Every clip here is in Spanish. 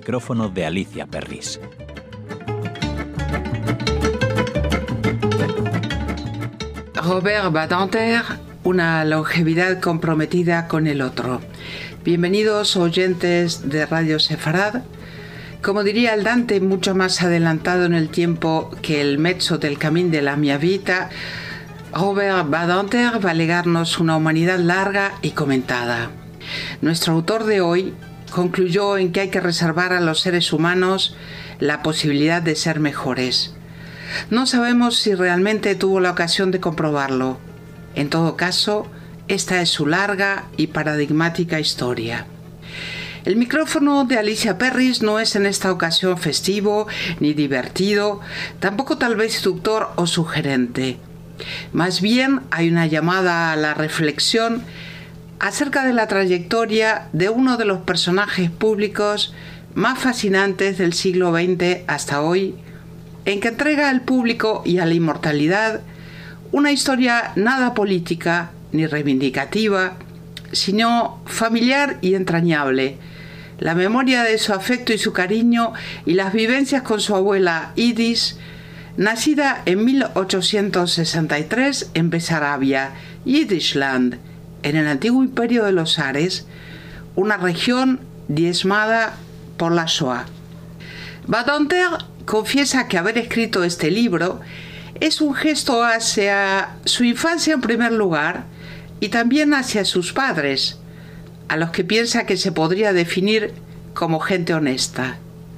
micrófono de Alicia Perris. Robert Badinter, una longevidad comprometida con el otro. Bienvenidos oyentes de Radio Sefarad. Como diría el Dante, mucho más adelantado en el tiempo que el mezzo del camino de la mia vita, Robert Badinter va a legarnos una humanidad larga y comentada. Nuestro autor de hoy concluyó en que hay que reservar a los seres humanos la posibilidad de ser mejores. No sabemos si realmente tuvo la ocasión de comprobarlo. En todo caso, esta es su larga y paradigmática historia. El micrófono de Alicia Perris no es en esta ocasión festivo ni divertido, tampoco tal vez seductor o sugerente. Más bien hay una llamada a la reflexión acerca de la trayectoria de uno de los personajes públicos más fascinantes del siglo XX hasta hoy, en que entrega al público y a la inmortalidad una historia nada política ni reivindicativa, sino familiar y entrañable. La memoria de su afecto y su cariño y las vivencias con su abuela Idis, nacida en 1863 en Besarabia, Yiddishland, en el antiguo imperio de los Zares, una región diezmada por la Shoah. Badinter confiesa que haber escrito este libro es un gesto hacia su infancia en primer lugar y también hacia sus padres, a los que piensa que se podría definir como gente honesta.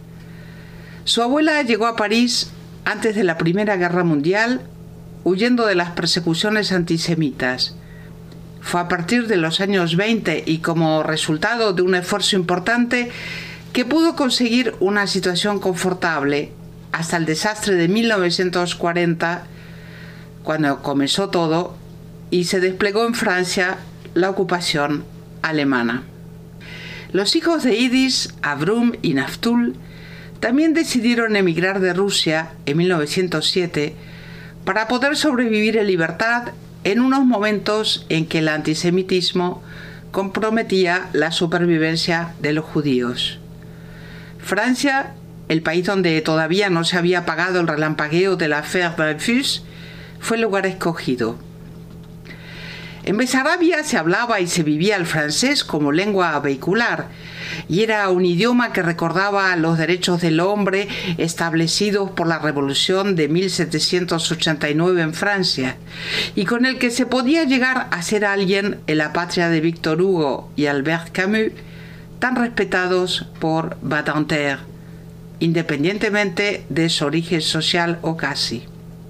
Su abuela llegó a París antes de la Primera Guerra Mundial, huyendo de las persecuciones antisemitas. Fue a partir de los años 20 y como resultado de un esfuerzo importante que pudo conseguir una situación confortable hasta el desastre de 1940, cuando comenzó todo y se desplegó en Francia la ocupación alemana. Los hijos de Idis, Avrum y Naftul, también decidieron emigrar de Rusia en 1907 para poder sobrevivir en libertad en unos momentos en que el antisemitismo comprometía la supervivencia de los judíos. Francia, el país donde todavía no se había apagado el relampagueo de la Affaire Dreyfus, fue el lugar escogido. En Besarabia se hablaba y se vivía el francés como lengua vehicular, y era un idioma que recordaba los derechos del hombre establecidos por la Revolución de 1789 en Francia, y con el que se podía llegar a ser alguien en la patria de Victor Hugo y Albert Camus, tan respetados por Badinter, independientemente de su origen social o casi.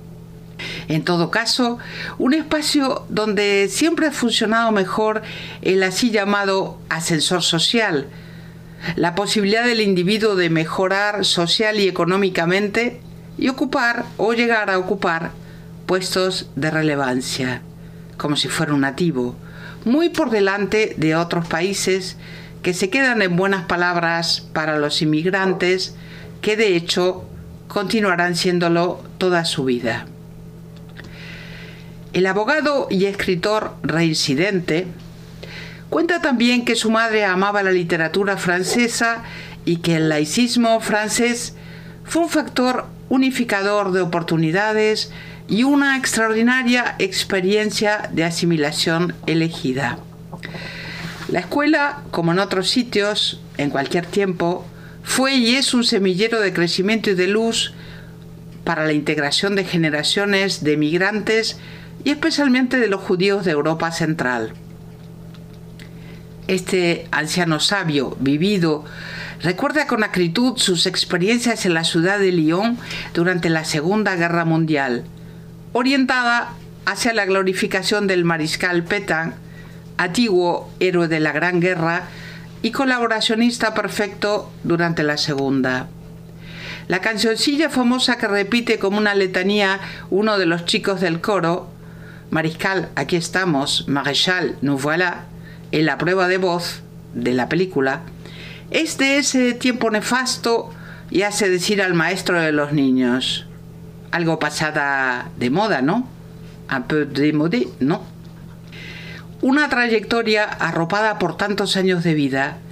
En todo caso, un espacio donde siempre ha funcionado mejor el así llamado ascensor social, la posibilidad del individuo de mejorar social y económicamente y ocupar o llegar a ocupar puestos de relevancia, como si fuera un nativo, muy por delante de otros países que se quedan en buenas palabras para los inmigrantes, que de hecho continuarán siéndolo toda su vida. El abogado y escritor reincidente cuenta también que su madre amaba la literatura francesa y que el laicismo francés fue un factor unificador de oportunidades y una extraordinaria experiencia de asimilación elegida. La escuela, como en otros sitios, en cualquier tiempo, fue y es un semillero de crecimiento y de luz para la integración de generaciones de migrantes y especialmente de los judíos de Europa Central. Este anciano sabio, vivido, recuerda con acritud sus experiencias en la ciudad de Lyon durante la Segunda Guerra Mundial, orientada hacia la glorificación del mariscal Pétain, antiguo héroe de la Gran Guerra y colaboracionista perfecto durante la Segunda. La cancioncilla famosa que repite como una letanía uno de los chicos del coro, Mariscal, aquí estamos, Maréchal, nous voilà, en la prueba de voz de la película, es de ese tiempo nefasto y hace decir al maestro de los niños, algo pasada de moda, ¿no? Un peu démodé, ¿no? Una trayectoria arropada por tantos años de vida,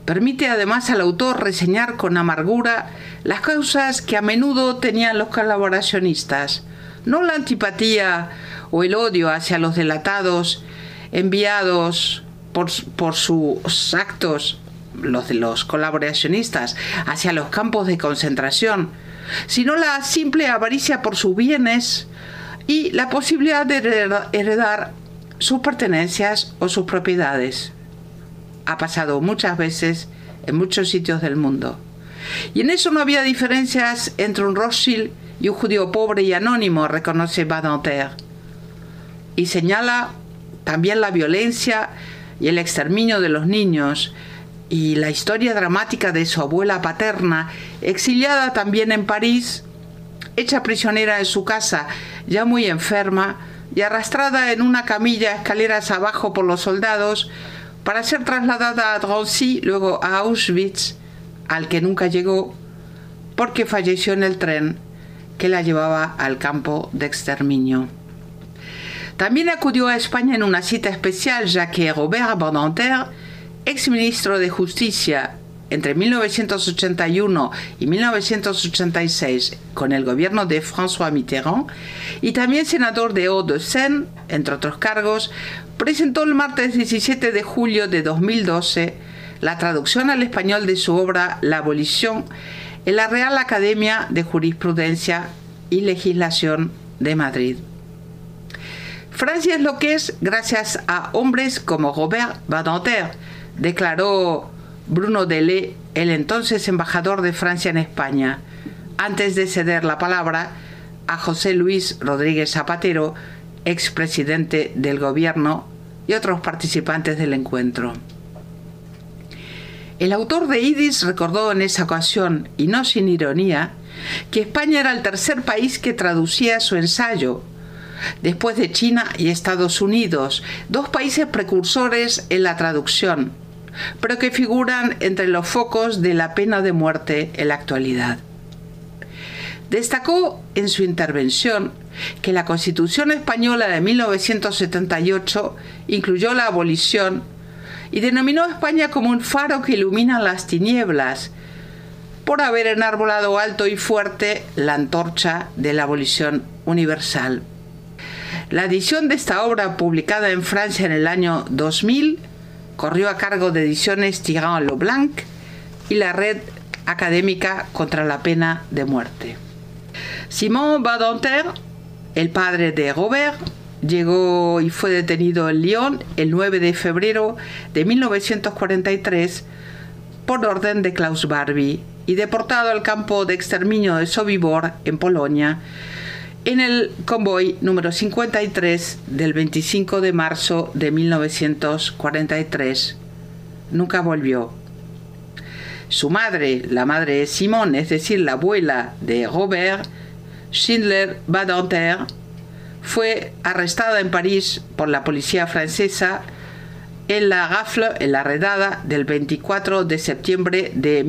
Permite además al autor reseñar con amargura las causas que a menudo tenían los colaboracionistas, no la antipatía o el odio hacia los delatados enviados por sus actos, los de los colaboracionistas, hacia los campos de concentración, sino la simple avaricia por sus bienes y la posibilidad de heredar sus pertenencias o sus propiedades. Ha pasado muchas veces en muchos sitios del mundo. Y en eso no había diferencias entre un Rothschild y un judío pobre y anónimo, reconoce Badinter. Y señala también la violencia y el exterminio de los niños y la historia dramática de su abuela paterna, exiliada también en París, hecha prisionera en su casa, ya muy enferma, y arrastrada en una camilla escaleras abajo por los soldados para ser trasladada a Drancy, luego a Auschwitz, al que nunca llegó, porque falleció en el tren que la llevaba al campo de exterminio. También acudió a España en una cita especial, ya que Robert Badinter, exministro de Justicia entre 1981 y 1986 con el gobierno de François Mitterrand y también senador de Hauts-de-Seine, entre otros cargos, presentó el martes 17 de julio de 2012 la traducción al español de su obra La abolición en la Real Academia de Jurisprudencia y Legislación de Madrid. Francia es lo que es gracias a hombres como Robert Badinter, declaró Bruno Delay, el entonces embajador de Francia en España, antes de ceder la palabra a José Luis Rodríguez Zapatero, expresidente del gobierno, y otros participantes del encuentro. El autor de Yiddish recordó en esa ocasión, y no sin ironía, que España era el tercer país que traducía su ensayo, después de China y Estados Unidos, dos países precursores en la traducción, pero que figuran entre los focos de la pena de muerte en la actualidad. Destacó en su intervención que la Constitución española de 1978 incluyó la abolición y denominó a España como un faro que ilumina las tinieblas, por haber enarbolado alto y fuerte la antorcha de la abolición universal. La edición de esta obra, publicada en Francia en el año 2000, corrió a cargo de Ediciones Tirant-Leblanc y la Red Académica contra la Pena de Muerte. Simon Badinter, el padre de Robert, llegó y fue detenido en Lyon el 9 de febrero de 1943 por orden de Klaus Barbie y deportado al campo de exterminio de Sobibor en Polonia en el convoy número 53 del 25 de marzo de 1943. Nunca volvió. Su madre, la madre de Simon, es decir, la abuela de Robert, Schindler Badinter, fue arrestada en París por la policía francesa en la rafle, en la redada del 24 de septiembre de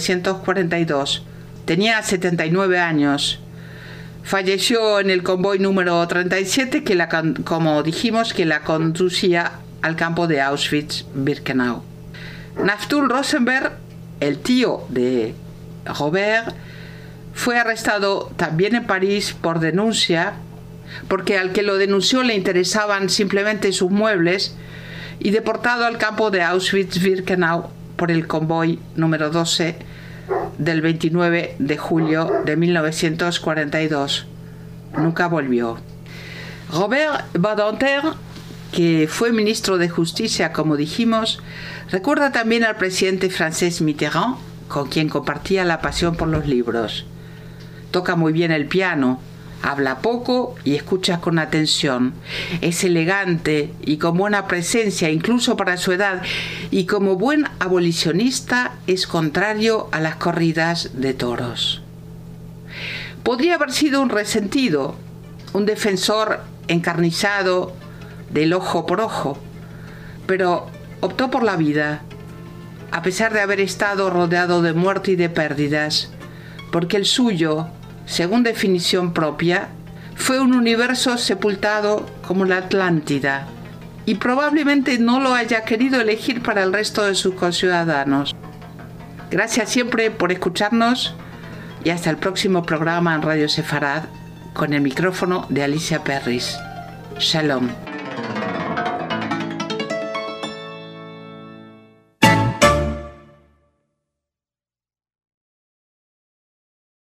1942. Tenía 79 años. Falleció en el convoy número 37 como dijimos, que la conducía al campo de Auschwitz-Birkenau. Naftul Rosenberg, el tío de Robert, fue arrestado también en París por denuncia, porque al que lo denunció le interesaban simplemente sus muebles, y deportado al campo de Auschwitz-Birkenau por el convoy número 12 del 29 de julio de 1942. Nunca volvió. Robert Badinter, que fue ministro de Justicia, como dijimos, recuerda también al presidente francés Mitterrand, con quien compartía la pasión por los libros. Toca muy bien el piano, habla poco y escucha con atención. Es elegante y con buena presencia, incluso para su edad, y como buen abolicionista es contrario a las corridas de toros. Podría haber sido un resentido, un defensor encarnizado del ojo por ojo, pero optó por la vida, a pesar de haber estado rodeado de muerte y de pérdidas, porque el suyo, según definición propia, fue un universo sepultado como la Atlántida, y probablemente no lo haya querido elegir para el resto de sus conciudadanos. Gracias siempre por escucharnos y hasta el próximo programa en Radio Sefarad con el micrófono de Alicia Perris. Shalom.